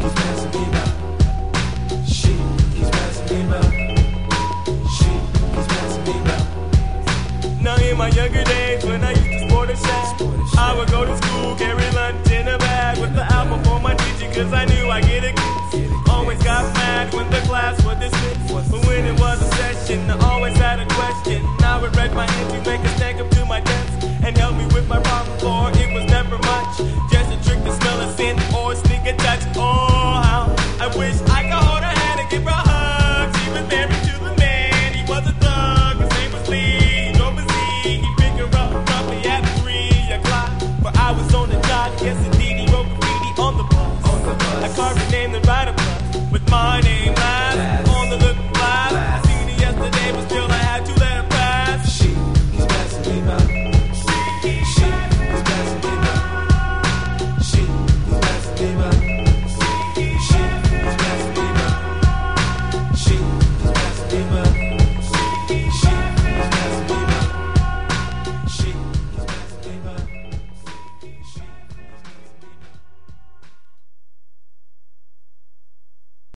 passing me by. She keeps passing me by. She keeps passing me by. Now in my younger days when I used to sport a shack, I would go to school, carry lunch in a bag with the apple for my teacher, cause I knew I'd get a kiss. Always got mad when the class was dismissed, but when it was a session, I always had a question. I would read my entry, make a stack up to my desk, and help me with my problem, for it was never much, just a trick to smell a sin or sneak a touch. Oh, how I wish I could hold her hand and give her a hug. She was married to the man, he was a thug, his name was Lee, he drove a Z, he'd pick her up roughly at 3 o'clock, but I was on the job, yes indeed, he wrote graffiti on the bus. I carved the name the writer plus with my name last on the look glass. I seen it yesterday, but still I